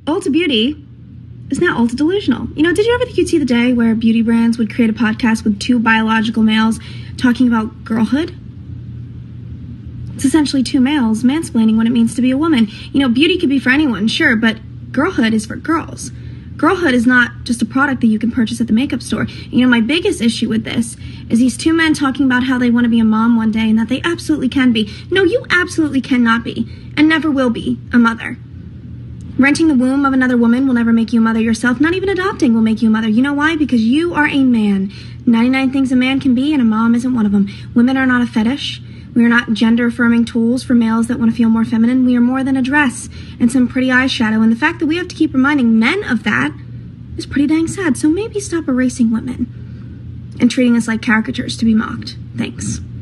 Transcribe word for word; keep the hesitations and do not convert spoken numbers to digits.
Ulta Beauty is now Ulta Delusional. You know, did you ever think you'd see the day where beauty brands would create a podcast with two biological males talking about girlhood? It's essentially two males mansplaining what it means to be a woman. You know, beauty could be for anyone, sure, but girlhood is for girls. Girlhood is not just a product that you can purchase at the makeup store. You know, my biggest issue with this is these two men talking about how they want to be a mom one day and that they absolutely can be. No, you absolutely cannot be and never will be a mother. Renting the womb of another woman will never make you a mother yourself. Not even adopting will make you a mother. You know why? Because you are a man. ninety-nine things a man can be, and a mom isn't one of them. Women are not a fetish. We are not gender-affirming tools for males that want to feel more feminine. We are more than a dress and some pretty eyeshadow. And the fact that we have to keep reminding men of that is pretty dang sad. So maybe stop erasing women and treating us like caricatures to be mocked. Thanks.